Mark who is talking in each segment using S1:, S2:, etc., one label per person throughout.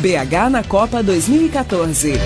S1: BH na Copa 2014.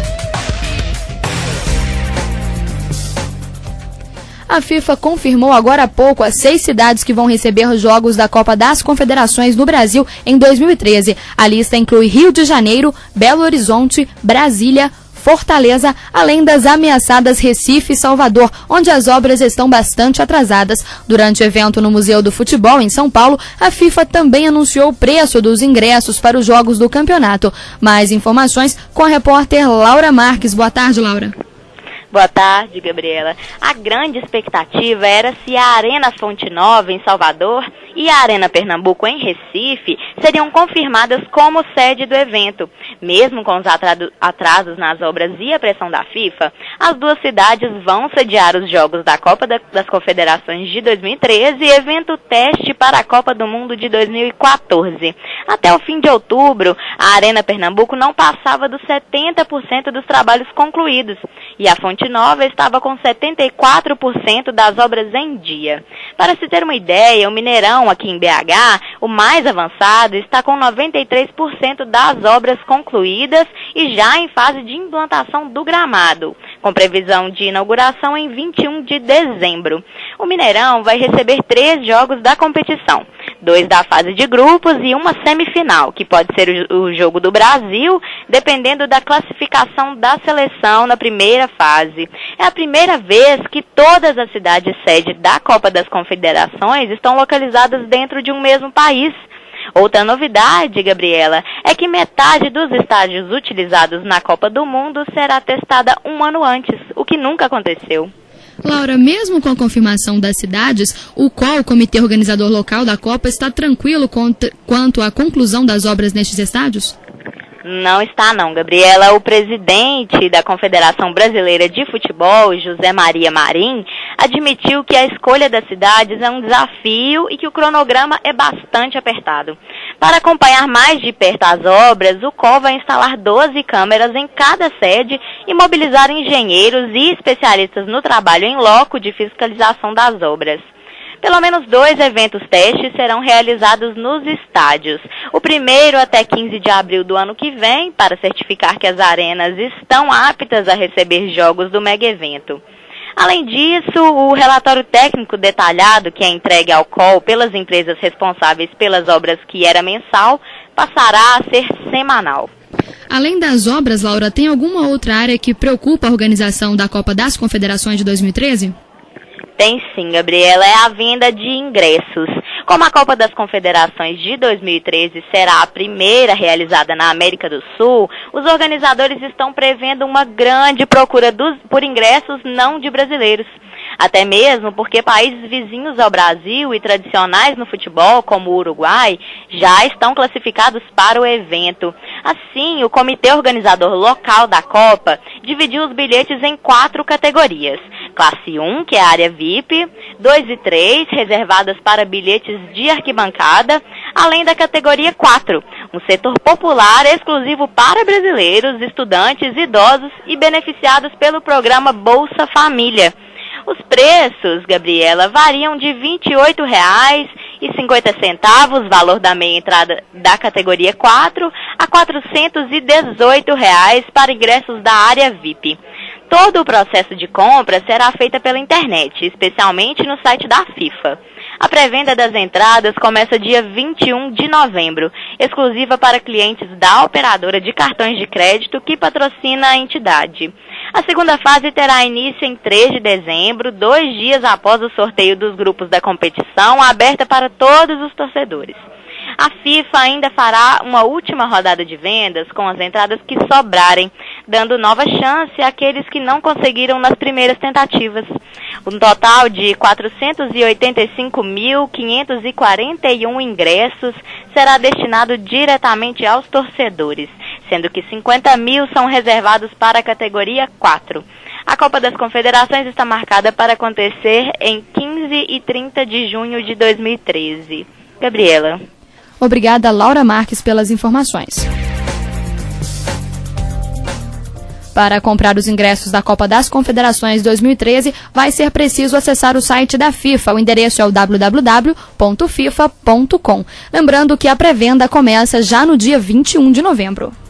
S2: A FIFA confirmou agora há pouco as 6 cidades que vão receber os Jogos da Copa das Confederações no Brasil em 2013. A lista inclui Rio de Janeiro, Belo Horizonte, Brasília, Fortaleza, além das ameaçadas Recife e Salvador, onde as obras estão bastante atrasadas. Durante o evento no Museu do Futebol, em São Paulo, a FIFA também anunciou o preço dos ingressos para os jogos do campeonato. Mais informações com a repórter Laura Marques. Boa tarde, Laura.
S3: Boa tarde, Gabriela. A grande expectativa era se a Arena Fonte Nova, em Salvador, e a Arena Pernambuco, em Recife, seriam confirmadas como sede do evento. Mesmo com os atrasos nas obras e a pressão da FIFA, as duas cidades vão sediar os Jogos da Copa das Confederações de 2013 e evento teste para a Copa do Mundo de 2014. Até o fim de outubro, a Arena Pernambuco não passava dos 70% dos trabalhos concluídos, e a Fonte Nova estava com 74% das obras em dia. Para se ter uma ideia, o Mineirão, aqui em BH, o mais avançado, está com 93% das obras concluídas e já em fase de implantação do gramado, com previsão de inauguração em 21 de dezembro. O Mineirão vai receber 3 jogos da competição, 2 da fase de grupos e uma semifinal, que pode ser o jogo do Brasil, dependendo da classificação da seleção na primeira fase. É a primeira vez que todas as cidades sede da Copa das Confederações estão localizadas dentro de um mesmo país. Outra novidade, Gabriela, é que metade dos estádios utilizados na Copa do Mundo será testada um ano antes, o que nunca aconteceu.
S2: Laura, mesmo com a confirmação das cidades, o comitê organizador local da Copa está tranquilo quanto à conclusão das obras nestes estádios?
S3: Não está não, Gabriela. O presidente da Confederação Brasileira de Futebol, José Maria Marim, admitiu que a escolha das cidades é um desafio e que o cronograma é bastante apertado. Para acompanhar mais de perto as obras, o COL vai instalar 12 câmeras em cada sede e mobilizar engenheiros e especialistas no trabalho em loco de fiscalização das obras. Pelo menos 2 eventos testes serão realizados nos estádios. O primeiro até 15 de abril do ano que vem, para certificar que as arenas estão aptas a receber jogos do mega evento. Além disso, o relatório técnico detalhado que é entregue ao COL pelas empresas responsáveis pelas obras, que era mensal, passará a ser semanal.
S2: Além das obras, Laura, tem alguma outra área que preocupa a organização da Copa das Confederações de 2013?
S3: Tem sim, Gabriela, é a venda de ingressos. Como a Copa das Confederações de 2013 será a primeira realizada na América do Sul, os organizadores estão prevendo uma grande procura por ingressos não de brasileiros. Até mesmo porque países vizinhos ao Brasil e tradicionais no futebol, como o Uruguai, já estão classificados para o evento. Assim, o comitê organizador local da Copa dividiu os bilhetes em 4 categorias. Classe 1, que é a área VIP, 2 e 3, reservadas para bilhetes de arquibancada, além da categoria 4, um setor popular exclusivo para brasileiros, estudantes, idosos e beneficiados pelo programa Bolsa Família. Os preços, Gabriela, variam de R$ 28,50, valor da meia entrada da categoria 4, a R$ 418 para ingressos da área VIP. Todo o processo de compra será feito pela internet, especialmente no site da FIFA. A pré-venda das entradas começa dia 21 de novembro, exclusiva para clientes da operadora de cartões de crédito que patrocina a entidade. A segunda fase terá início em 3 de dezembro, 2 dias após o sorteio dos grupos da competição, aberta para todos os torcedores. A FIFA ainda fará uma última rodada de vendas com as entradas que sobrarem, dando nova chance àqueles que não conseguiram nas primeiras tentativas. Um total de 485.541 ingressos será destinado diretamente aos torcedores, sendo que 50 mil são reservados para a categoria 4. A Copa das Confederações está marcada para acontecer em 15 e 30 de junho de 2013. Gabriela.
S2: Obrigada, Laura Marques, pelas informações. Para comprar os ingressos da Copa das Confederações 2013, vai ser preciso acessar o site da FIFA. O endereço é o www.fifa.com. Lembrando que a pré-venda começa já no dia 21 de novembro.